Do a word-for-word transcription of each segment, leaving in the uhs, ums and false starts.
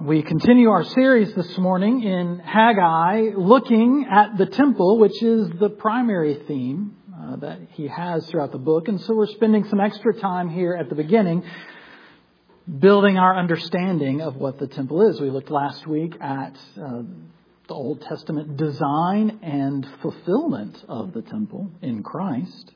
We continue our series this morning in Haggai, looking at the temple, which is the primary theme uh, that he has throughout the book. And so we're spending some extra time here at the beginning building our understanding of what the temple is. We looked last week at uh, the Old Testament design and fulfillment of the temple in Christ.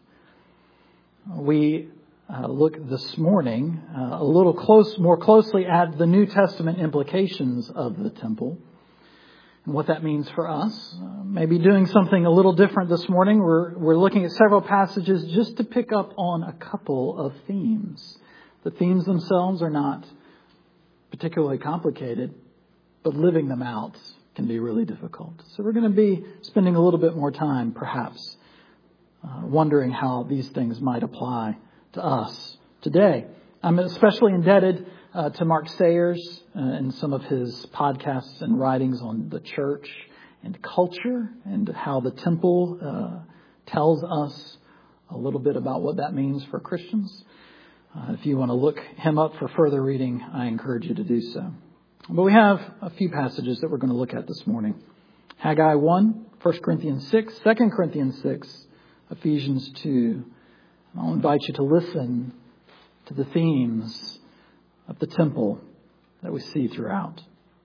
We Uh, look this morning uh, a little close, more closely at the New Testament implications of the temple and what that means for us. Uh, maybe doing something a little different this morning. We're we're looking at several passages just to pick up on a couple of themes. The themes themselves are not particularly complicated, but living them out can be really difficult. So we're going to be spending a little bit more time, perhaps, uh, wondering how these things might apply to us today. I'm especially indebted uh, to Mark Sayers uh, and some of his podcasts and writings on the church and culture and how the temple uh, tells us a little bit about what that means for Christians. Uh, if you want to look him up for further reading, I encourage you to do so. But we have a few passages that we're going to look at this morning. Haggai one, First Corinthians six, Second Corinthians six, Ephesians two. I'll invite you to listen to the themes of the temple that we see throughout.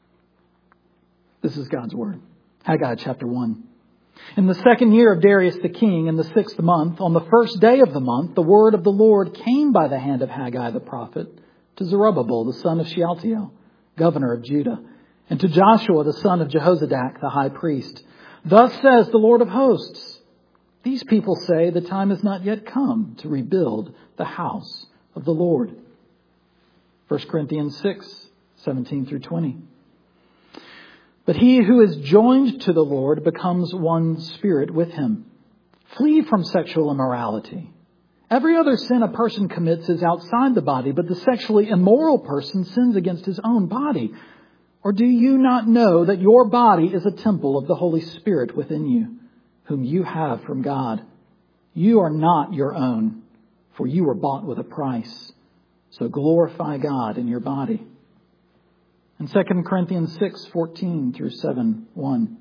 This is God's Word. Haggai chapter one. In the second year of Darius the king, in the sixth month, on the first day of the month, the word of the Lord came by the hand of Haggai the prophet to Zerubbabel, the son of Shealtiel, governor of Judah, and to Joshua, the son of Jehozadak, the high priest. Thus says the Lord of hosts, these people say the time has not yet come to rebuild the house of the Lord. First Corinthians six, seventeen through twenty. But he who is joined to the Lord becomes one spirit with him. Flee from sexual immorality. Every other sin a person commits is outside the body, but the sexually immoral person sins against his own body. Or do you not know that your body is a temple of the Holy Spirit within you, whom you have from God? You are not your own, for you were bought with a price. So glorify God in your body. And Second Corinthians six, fourteen through seven, one.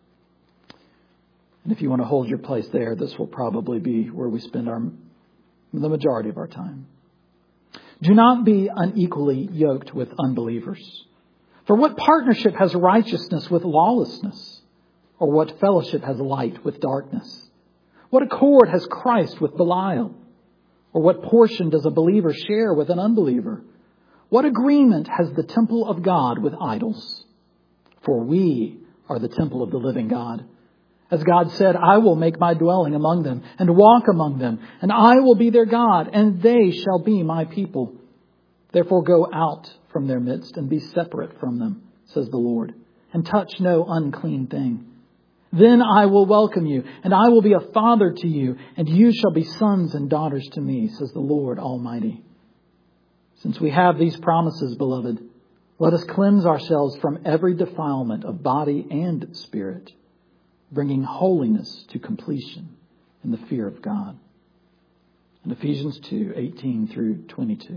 And if you want to hold your place there, this will probably be where we spend our the majority of our time. Do not be unequally yoked with unbelievers. For what partnership has righteousness with lawlessness? Or what fellowship has light with darkness? What accord has Christ with Belial? Or what portion does a believer share with an unbeliever? What agreement has the temple of God with idols? For we are the temple of the living God. As God said, I will make my dwelling among them and walk among them, and I will be their God, and they shall be my people. Therefore go out from their midst and be separate from them, says the Lord, and touch no unclean thing. Then I will welcome you, and I will be a father to you, and you shall be sons and daughters to me, says the Lord Almighty. Since we have these promises, beloved, let us cleanse ourselves from every defilement of body and spirit, bringing holiness to completion in the fear of God. And Ephesians two, eighteen through twenty-two.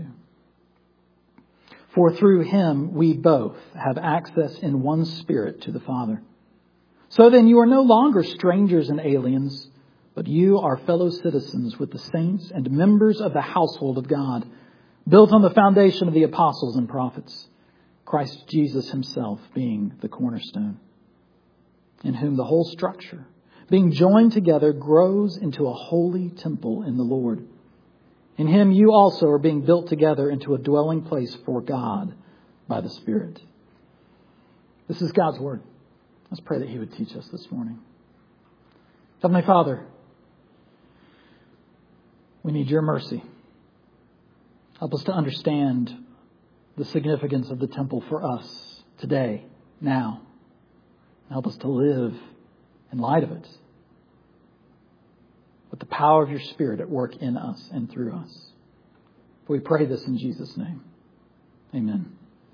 For through him we both have access in one spirit to the Father. So then you are no longer strangers and aliens, but you are fellow citizens with the saints and members of the household of God, built on the foundation of the apostles and prophets, Christ Jesus himself being the cornerstone, in whom the whole structure, being joined together, grows into a holy temple in the Lord. In him you also are being built together into a dwelling place for God by the Spirit. This is God's Word. Let's pray that he would teach us this morning. Heavenly Father, we need your mercy. Help us to understand the significance of the temple for us today, now. Help us to live in light of it, with the power of your Spirit at work in us and through us. We pray this in Jesus' name. Amen.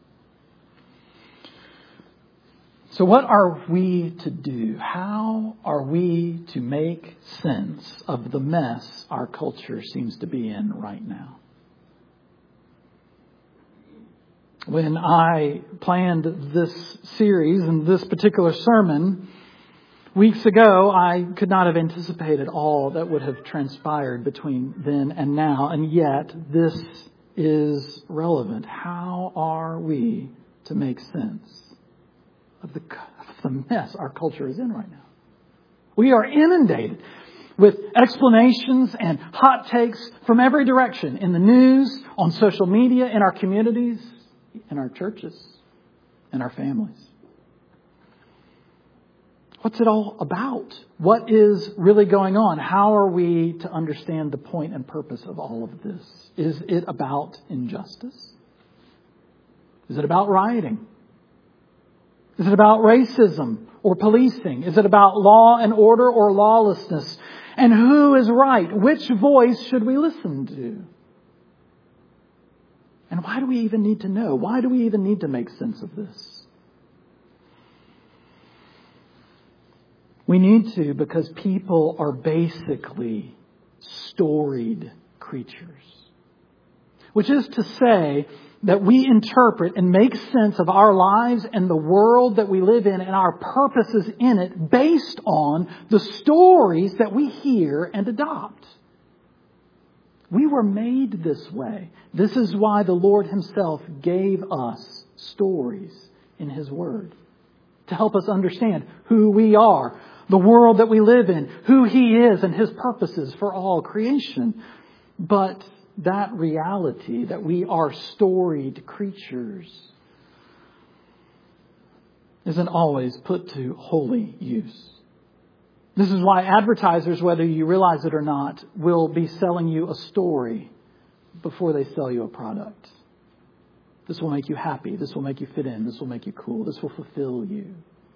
So what are we to do? How are we to make sense of the mess our culture seems to be in right now? When I planned this series and this particular sermon weeks ago, I could not have anticipated all that would have transpired between then and now, and yet this is relevant. How are we to make sense of the, of the mess our culture is in right now? We are inundated with explanations and hot takes from every direction in the news, on social media, in our communities, in our churches, in our families. What's it all about? What is really going on? How are we to understand the point and purpose of all of this? Is it about injustice? Is it about rioting? Is it about racism or policing? Is it about law and order or lawlessness? And who is right? Which voice should we listen to? And why do we even need to know? Why do we even need to make sense of this? We need to because people are basically storied creatures. Which is to say that we interpret and make sense of our lives and the world that we live in and our purposes in it based on the stories that we hear and adopt. We were made this way. This is why the Lord Himself gave us stories in His Word to help us understand who we are, the world that we live in, who He is and His purposes for all creation. But that reality that we are storied creatures isn't always put to holy use. This is why advertisers, whether you realize it or not, will be selling you a story before they sell you a product. This will make you happy. This will make you fit in. This will make you cool. This will fulfill you.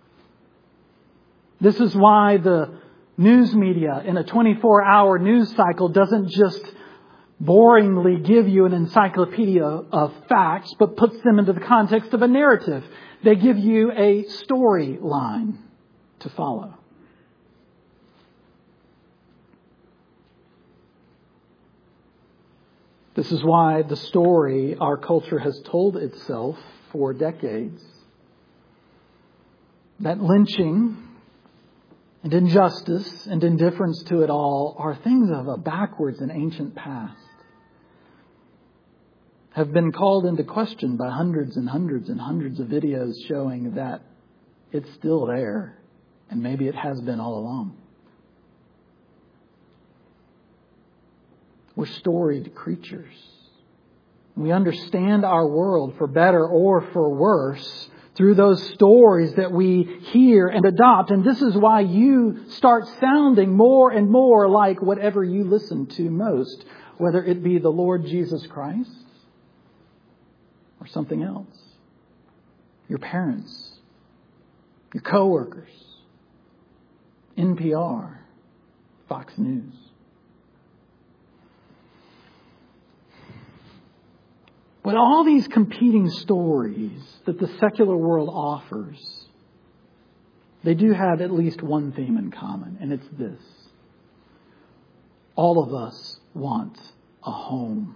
This is why the news media in a twenty-four hour news cycle doesn't just boringly give you an encyclopedia of facts, but puts them into the context of a narrative. They give you a storyline to follow. This is why the story our culture has told itself for decades, that lynching and injustice and indifference to it all are things of a backwards and ancient past, have been called into question by hundreds and hundreds and hundreds of videos showing that it's still there and maybe it has been all along. We're storied creatures. We understand our world for better or for worse through those stories that we hear and adopt. And this is why you start sounding more and more like whatever you listen to most, whether it be the Lord Jesus Christ or something else. Your parents, your coworkers, N P R, Fox News. But all these competing stories that the secular world offers, they do have at least one theme in common, and it's this. All of us want a home.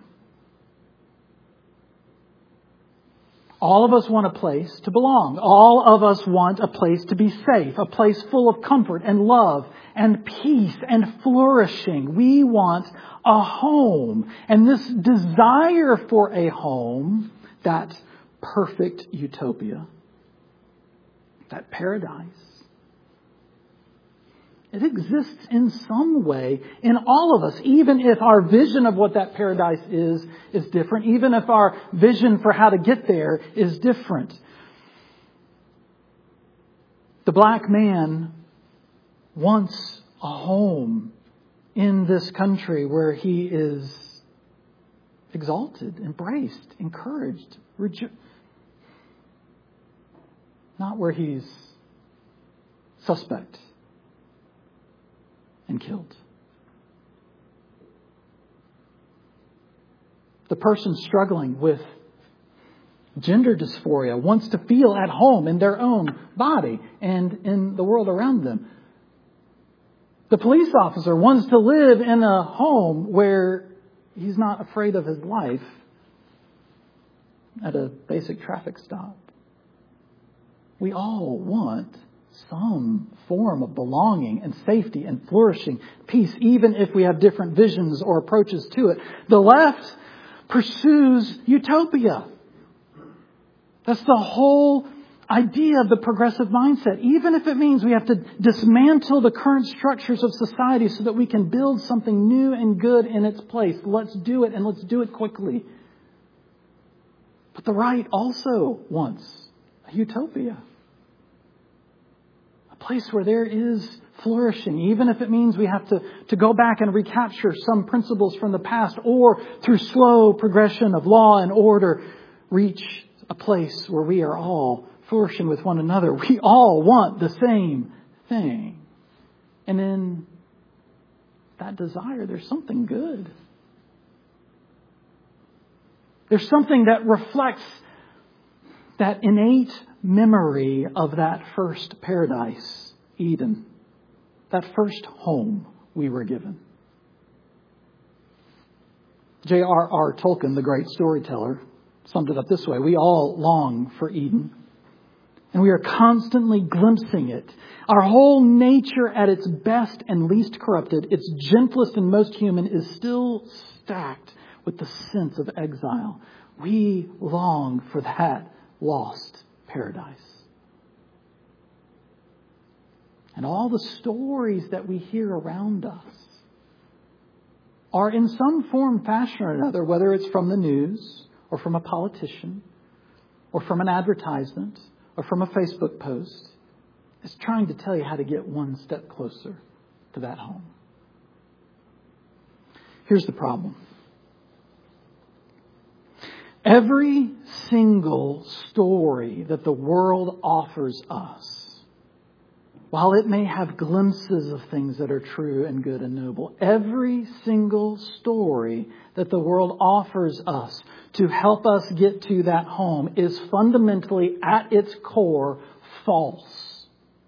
All of us want a place to belong. All of us want a place to be safe, a place full of comfort and love and peace and flourishing. We want a home. And this desire for a home, that perfect utopia, that paradise, it exists in some way in all of us, even if our vision of what that paradise is, is different, even if our vision for how to get there is different. The black man wants a home in this country where he is exalted, embraced, encouraged, rejo- not where he's suspect and killed. The person struggling with gender dysphoria wants to feel at home in their own body and in the world around them. The police officer wants to live in a home where he's not afraid of his life at a basic traffic stop. We all want some form of belonging and safety and flourishing, peace, even if we have different visions or approaches to it. The left pursues utopia. That's the whole idea of the progressive mindset. Even if it means we have to dismantle the current structures of society so that we can build something new and good in its place. Let's do it, and let's do it quickly. But the right also wants a utopia. A place where there is flourishing, even if it means we have to, to go back and recapture some principles from the past, or through slow progression of law and order, reach a place where we are all flourishing with one another. We all want the same thing. And in that desire, there's something good. There's something that reflects that innate memory of that first paradise, Eden. That first home we were given. J R R Tolkien, the great storyteller, summed it up this way: we all long for Eden. And we are constantly glimpsing it. Our whole nature at its best and least corrupted, its gentlest and most human, is still stacked with the sense of exile. We long for that lost paradise. And all the stories that we hear around us are in some form, fashion, or another, whether it's from the news or from a politician or from an advertisement or from a Facebook post, is trying to tell you how to get one step closer to that home. Here's the problem. Every single story that the world offers us, while it may have glimpses of things that are true and good and noble, every single story that the world offers us to help us get to that home is fundamentally, at its core, false.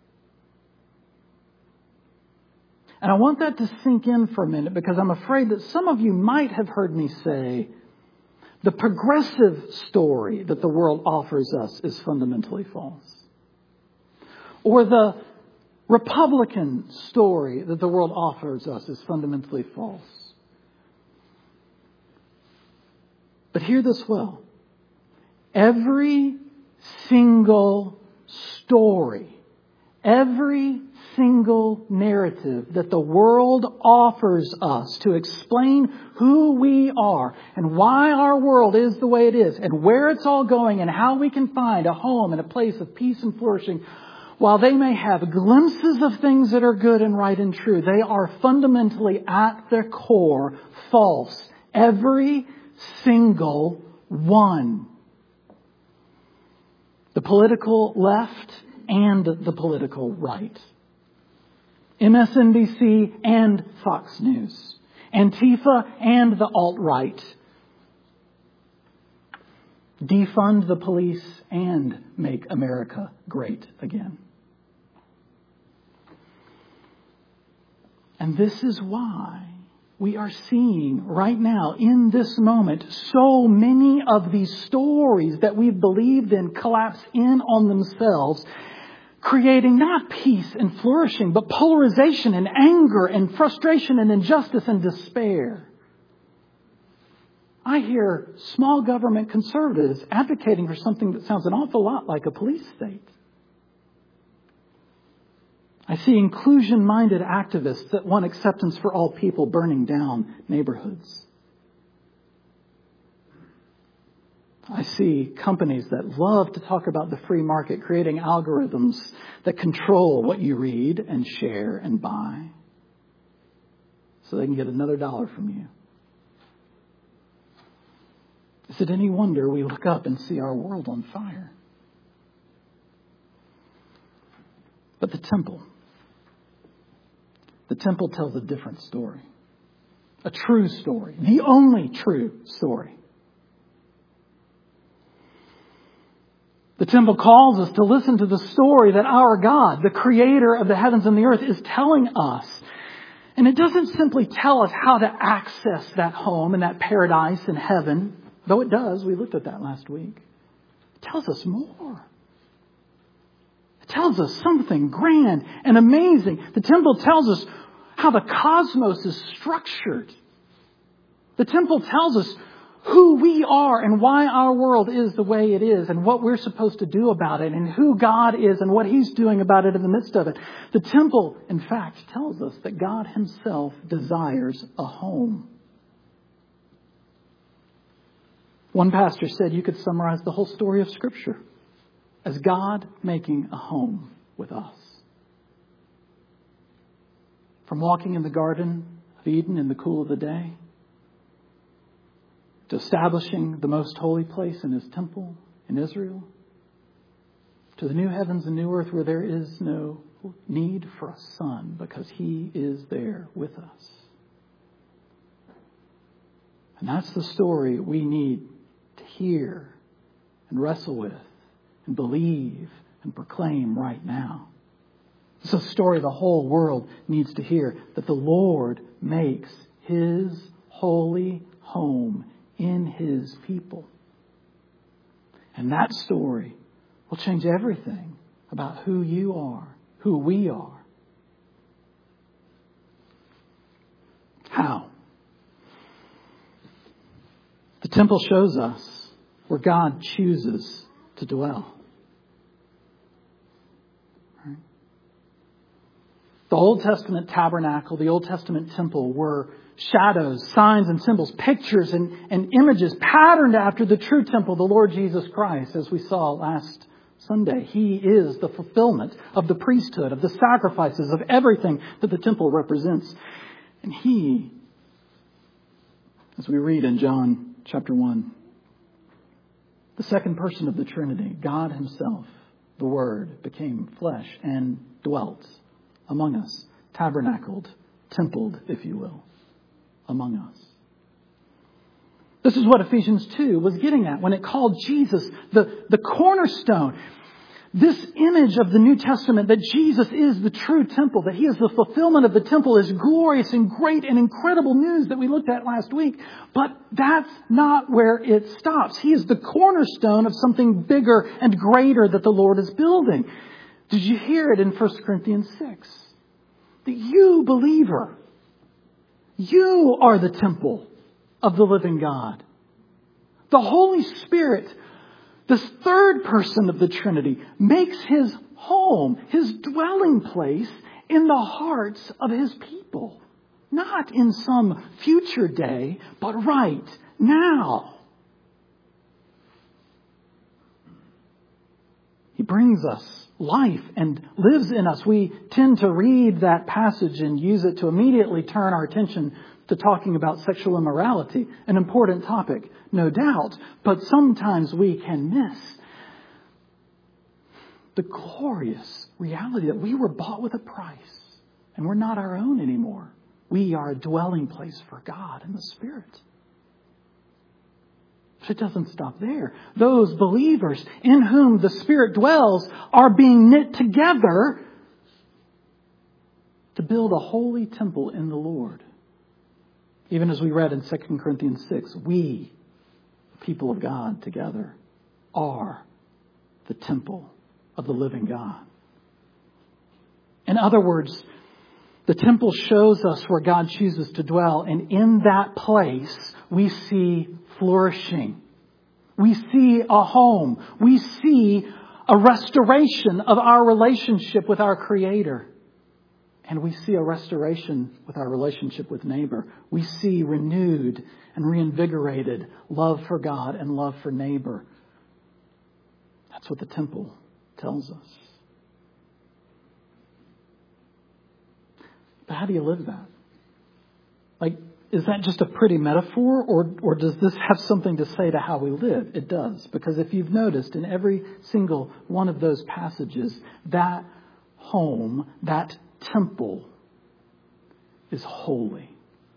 And I want that to sink in for a minute, because I'm afraid that some of you might have heard me say, the progressive story that the world offers us is fundamentally false. Or the Republican story that the world offers us is fundamentally false. But hear this well. Every single story, every single narrative that the world offers us to explain who we are and why our world is the way it is and where it's all going and how we can find a home and a place of peace and flourishing, while they may have glimpses of things that are good and right and true, they are fundamentally at their core false. Every single one. The political left and the political right. M S N B C and Fox News. Antifa and the alt-right. Defund the police and make America great again. And this is why we are seeing right now, in this moment, so many of these stories that we've believed in collapse in on themselves, creating not peace and flourishing, but polarization and anger and frustration and injustice and despair. I hear small government conservatives advocating for something that sounds an awful lot like a police state. I see inclusion-minded activists that want acceptance for all people burning down neighborhoods. I see companies that love to talk about the free market, creating algorithms that control what you read and share and buy so they can get another dollar from you. Is it any wonder we look up and see our world on fire? But the temple, the temple tells a different story. A true story. The only true story. The temple calls us to listen to the story that our God, the creator of the heavens and the earth, is telling us. And it doesn't simply tell us how to access that home and that paradise in heaven. though it does, we looked at that last week, it tells us more. It tells us something grand and amazing. The temple tells us how the cosmos is structured. The temple tells us who we are and why our world is the way it is and what we're supposed to do about it and who God is and what He's doing about it in the midst of it. The temple, in fact, tells us that God Himself desires a home. One pastor said you could summarize the whole story of Scripture as God making a home with us. From walking in the Garden of Eden in the cool of the day, to establishing the most holy place in His temple in Israel, to the new heavens and new earth where there is no need for a son because He is there with us. And that's the story we need to hear and wrestle with and believe and proclaim right now. It's a story the whole world needs to hear, that the Lord makes His holy home in His people. And that story will change everything about who you are, who we are. How? The temple shows us where God chooses to dwell. Right? The Old Testament tabernacle, the Old Testament temple were shadows, signs and symbols, pictures and, and images patterned after the true temple, the Lord Jesus Christ, as we saw last Sunday. He is the fulfillment of the priesthood, of the sacrifices, of everything that the temple represents. And He, as we read in John chapter one, the second person of the Trinity, God Himself, the Word, became flesh and dwelt among us, tabernacled, templed, if you will, among us. This is what Ephesians two was getting at when it called Jesus the, the cornerstone. This image of the New Testament that Jesus is the true temple, that He is the fulfillment of the temple, is glorious and great and incredible news that we looked at last week. But that's not where it stops. He is the cornerstone of something bigger and greater that the Lord is building. Did you hear it in First Corinthians six? That you, believer, you are the temple of the living God. The Holy Spirit, this third person of the Trinity, makes His home, His dwelling place in the hearts of His people. Not in some future day, but right now. He brings us life and lives in us. We tend to read that passage and use it to immediately turn our attention to talking about sexual immorality, an important topic, no doubt, but sometimes we can miss the glorious reality that we were bought with a price and we're not our own anymore. We are a dwelling place for God in the Spirit. But it doesn't stop there. Those believers in whom the Spirit dwells are being knit together to build a holy temple in the Lord. Even as we read in Second Corinthians six, we, the people of God together, are the temple of the living God. In other words, the temple shows us where God chooses to dwell, and in that place we see flourishing. We see a home. We see a restoration of our relationship with our Creator. And we see a restoration with our relationship with neighbor. We see renewed and reinvigorated love for God and love for neighbor. That's what the temple tells us. But how do you live that? Like, is that just a pretty metaphor, or, or does this have something to say to how we live? It does. Because if you've noticed, in every single one of those passages, that home, that temple is holy.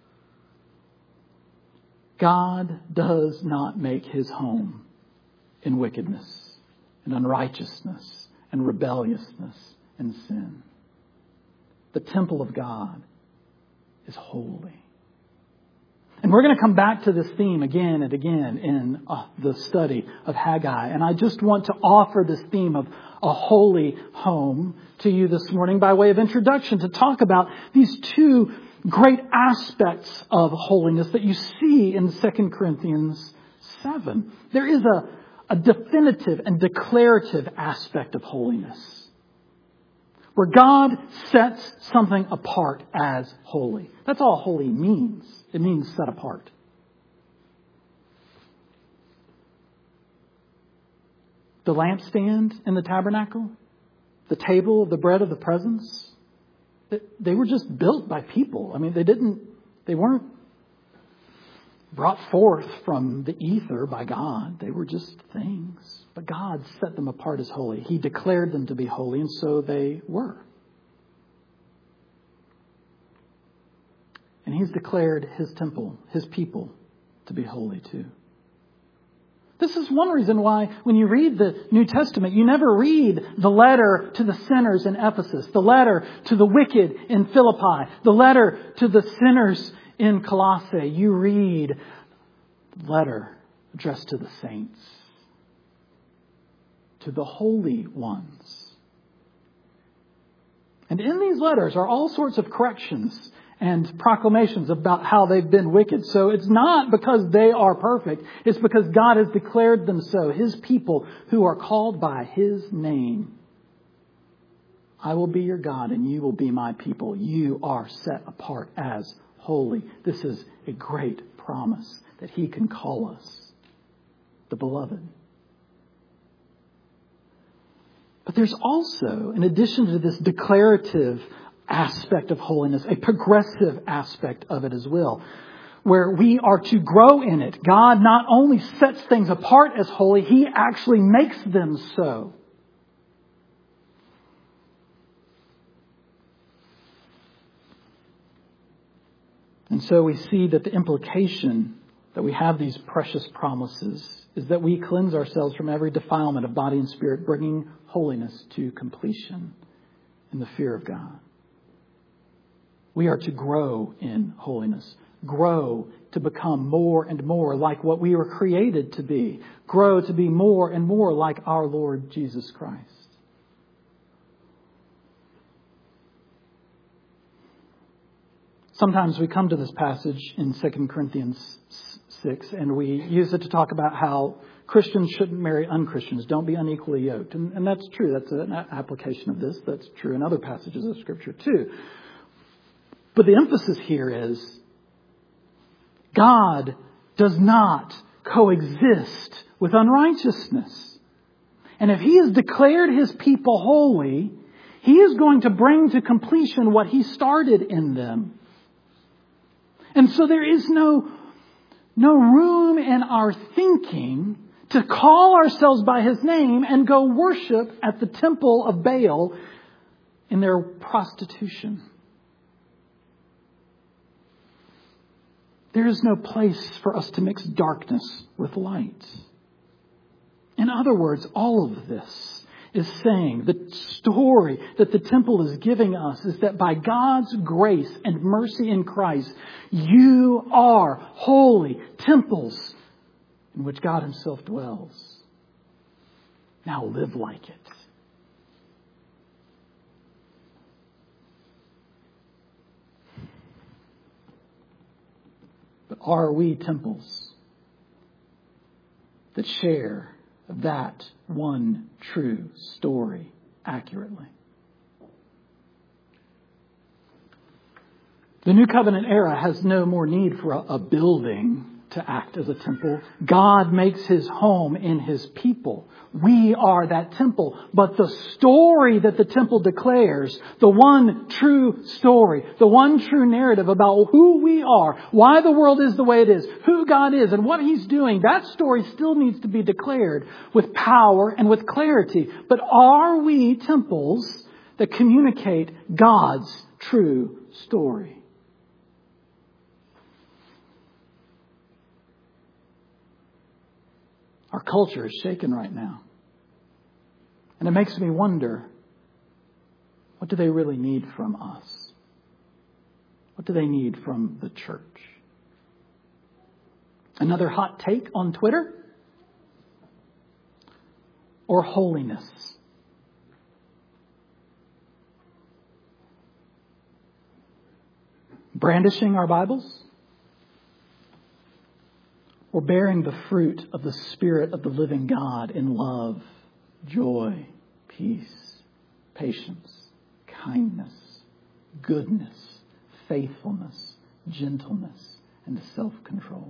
God does not make His home in wickedness and unrighteousness and rebelliousness and sin. The temple of God is holy. And we're going to come back to this theme again and again in uh, the study of Haggai. And I just want to offer this theme of a holy home to you this morning by way of introduction to talk about these two great aspects of holiness that you see in Second Corinthians seven. There is a, a definitive and declarative aspect of holiness, where God sets something apart as holy. That's all holy means. It means set apart. The lampstand in the tabernacle, the table of the bread of the presence, they were just built by people. I mean, they didn't, they weren't brought forth from the ether by God. They were just things. But God set them apart as holy. He declared them to be holy, and so they were. And He's declared His temple, His people, to be holy too. This is one reason why when you read the New Testament, you never read the letter to the sinners in Ephesus, the letter to the wicked in Philippi, the letter to the sinners in Colossae. You read the letter addressed to the saints, to the holy ones. And in these letters are all sorts of corrections and proclamations about how they've been wicked. So it's not because they are perfect. It's because God has declared them so. His people who are called by His name. I will be your God and you will be my people. You are set apart as holy. This is a great promise that He can call us the beloved. But there's also, in addition to this declarative aspect of holiness, a progressive aspect of it as well, where we are to grow in it. God not only sets things apart as holy, He actually makes them so. And so we see that the implication that we have these precious promises is that we cleanse ourselves from every defilement of body and spirit, bringing holiness to completion in the fear of God. We are to grow in holiness, grow to become more and more like what we were created to be, grow to be more and more like our Lord Jesus Christ. Sometimes we come to this passage in Second Corinthians six and we use it to talk about how Christians shouldn't marry unchristians. Don't be unequally yoked. And, and that's true. That's an application of this. That's true in other passages of Scripture too. But the emphasis here is God does not coexist with unrighteousness. And if He has declared His people holy, He is going to bring to completion what He started in them. And so there is no, no room in our thinking to call ourselves by His name and go worship at the temple of Baal in their prostitution. There is no place for us to mix darkness with light. In other words, all of this is saying the story that the temple is giving us is that by God's grace and mercy in Christ, you are holy temples in which God Himself dwells. Now live like it. But are we temples that share that one true story accurately? The New Covenant era has no more need for a, a building to act as a temple. God makes His home in His people. We are that temple. But the story that the temple declares, the one true story, the one true narrative about who we are, why the world is the way it is, who God is and what He's doing, that story still needs to be declared with power and with clarity. But are we temples that communicate God's true story? Our culture is shaken right now. And it makes me wonder, what do they really need from us? What do they need from the church? Another hot take on Twitter? Or holiness? Brandishing our Bibles? Or bearing the fruit of the Spirit of the living God in love, joy, peace, patience, kindness, goodness, faithfulness, gentleness, and self-control?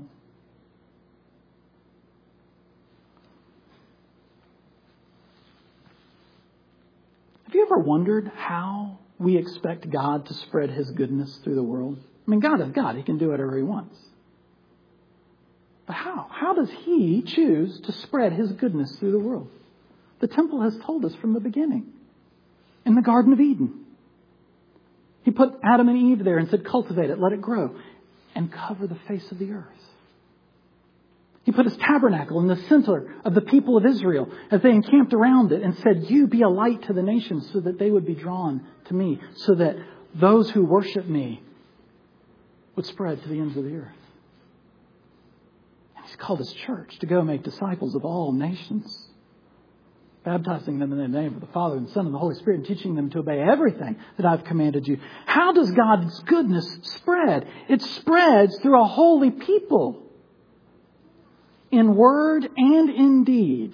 Have you ever wondered how we expect God to spread His goodness through the world? I mean, God is God. He can do whatever He wants. But how? How does He choose to spread His goodness through the world? The temple has told us from the beginning. In the Garden of Eden, He put Adam and Eve there and said, cultivate it, let it grow, and cover the face of the earth. He put His tabernacle in the center of the people of Israel as they encamped around it and said, you be a light to the nations so that they would be drawn to me, so that those who worship me would spread to the ends of the earth. And He's called His church to go make disciples of all nations, baptizing them in the name of the Father and Son and the Holy Spirit, and teaching them to obey everything that I've commanded you. How does God's goodness spread? It spreads through a holy people, in word and in deed,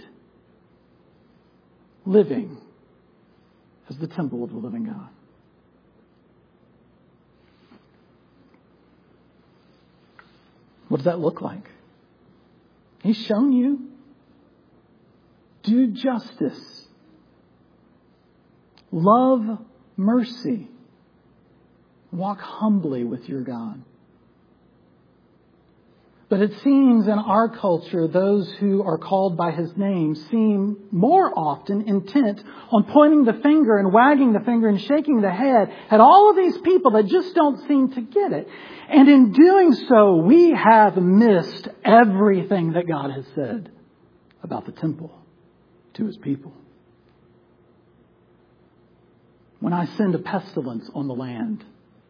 living as the temple of the living God. What does that look like? He's shown you. Do justice. Love mercy. Walk humbly with your God. But it seems in our culture, those who are called by His name seem more often intent on pointing the finger and wagging the finger and shaking the head at all of these people that just don't seem to get it. And in doing so, we have missed everything that God has said about the temple to His people. When I send a pestilence on the land,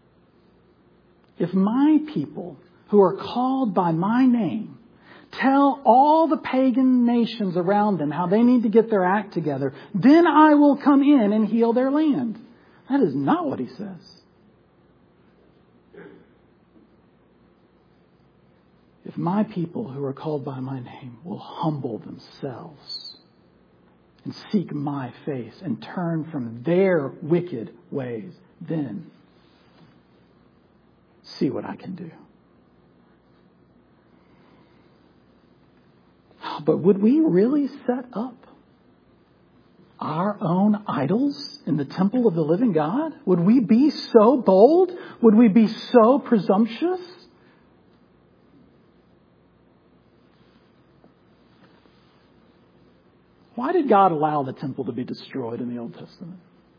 if my people who are called by my name tell all the pagan nations around them how they need to get their act together, then I will come in and heal their land. That is not what He says. If my people who are called by my name will humble themselves and seek my face and turn from their wicked ways, then see what I can do. But would we really set up our own idols in the temple of the living God? Would we be so bold? Would we be so presumptuous? Why did God allow the temple to be destroyed in the Old Testament?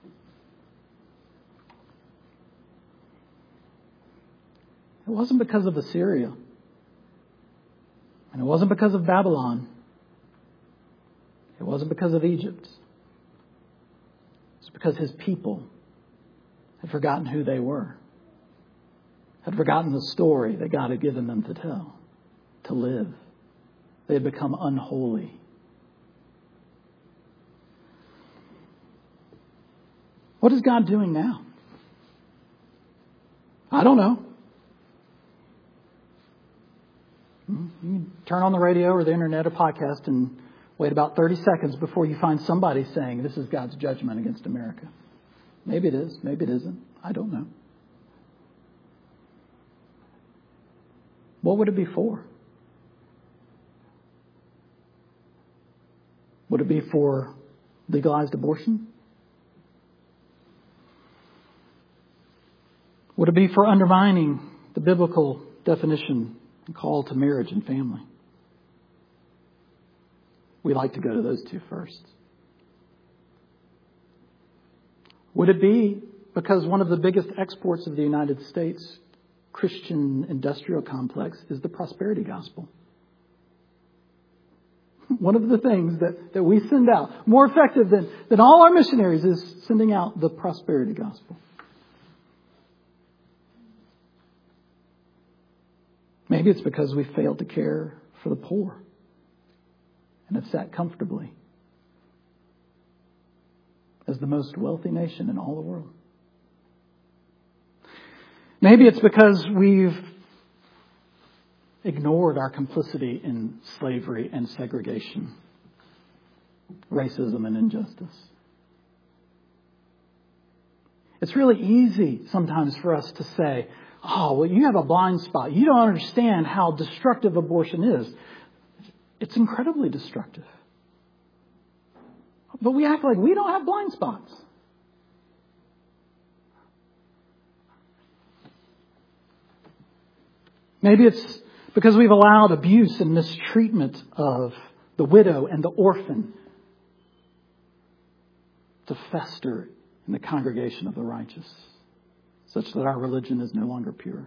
It wasn't because of Assyria. And it wasn't because of Babylon. It wasn't because of Egypt. It's because His people had forgotten who they were. Had forgotten the story that God had given them to tell, to live. They had become unholy. What is God doing now? I don't know. You can turn on the radio or the internet or podcast and wait about thirty seconds before you find somebody saying this is God's judgment against America. Maybe it is. Maybe it isn't. I don't know. What would it be for? Would it be for legalized abortion? Would it be for undermining the biblical definition and call to marriage and family? We like to go to those two first. Would it be because one of the biggest exports of the United States Christian industrial complex is the prosperity gospel? One of the things that, that we send out, more effective than, than all our missionaries, is sending out the prosperity gospel. Maybe it's because we failed to care for the poor and have sat comfortably as the most wealthy nation in all the world. Maybe it's because we've ignored our complicity in slavery and segregation, racism and injustice. It's really easy sometimes for us to say, oh, well, you have a blind spot. You don't understand how destructive abortion is. It's incredibly destructive. But we act like we don't have blind spots. Maybe it's because we've allowed abuse and mistreatment of the widow and the orphan to fester in the congregation of the righteous, such that our religion is no longer pure.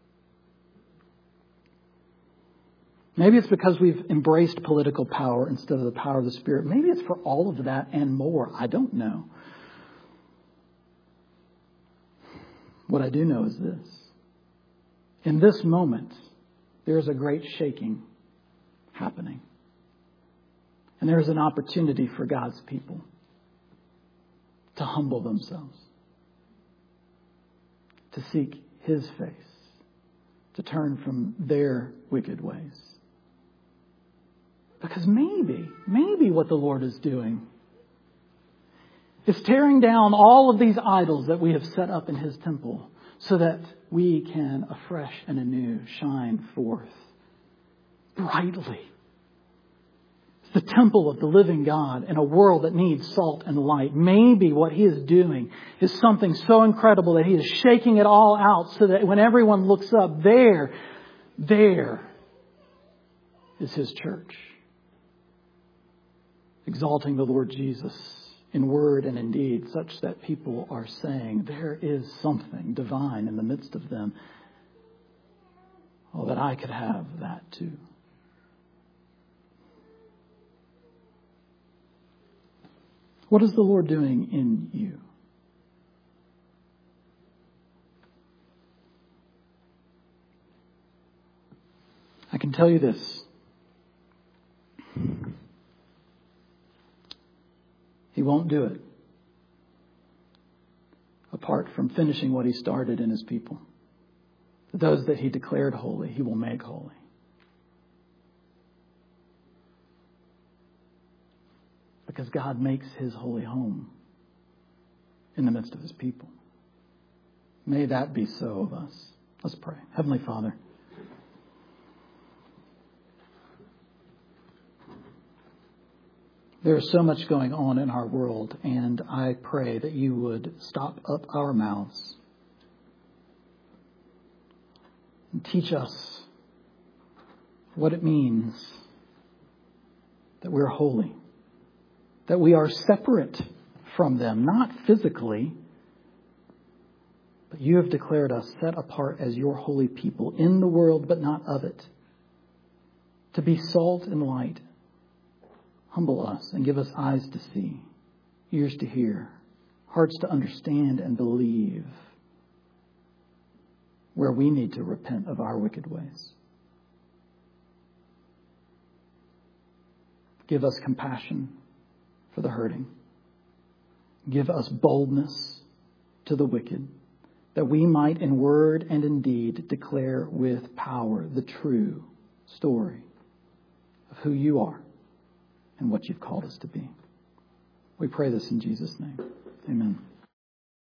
Maybe it's because we've embraced political power instead of the power of the Spirit. Maybe it's for all of that and more. I don't know. What I do know is this. In this moment, there is a great shaking happening. And there is an opportunity for God's people to humble themselves, to seek His face, to turn from their wicked ways. Because maybe, maybe what the Lord is doing is tearing down all of these idols that we have set up in His temple so that we can afresh and anew shine forth brightly. It's the temple of the living God in a world that needs salt and light. Maybe what He is doing is something so incredible that He is shaking it all out so that when everyone looks up, there, there is His church. Exalting the Lord Jesus in word and in deed, such that people are saying, there is something divine in the midst of them. Oh, that I could have that too. What is the Lord doing in you? I can tell you this. He won't do it apart from finishing what He started in His people. Those that He declared holy, He will make holy. Because God makes His holy home in the midst of His people. May that be so of us. Let's pray. Heavenly Father, there is so much going on in our world, and I pray that You would stop up our mouths and teach us what it means that we're holy, that we are separate from them, not physically, but You have declared us set apart as Your holy people in the world, but not of it, to be salt and light. Humble us and give us eyes to see, ears to hear, hearts to understand and believe where we need to repent of our wicked ways. Give us compassion for the hurting. Give us boldness to the wicked, that we might in word and in deed declare with power the true story of who You are and what You've called us to be. We pray this in Jesus' name. Amen.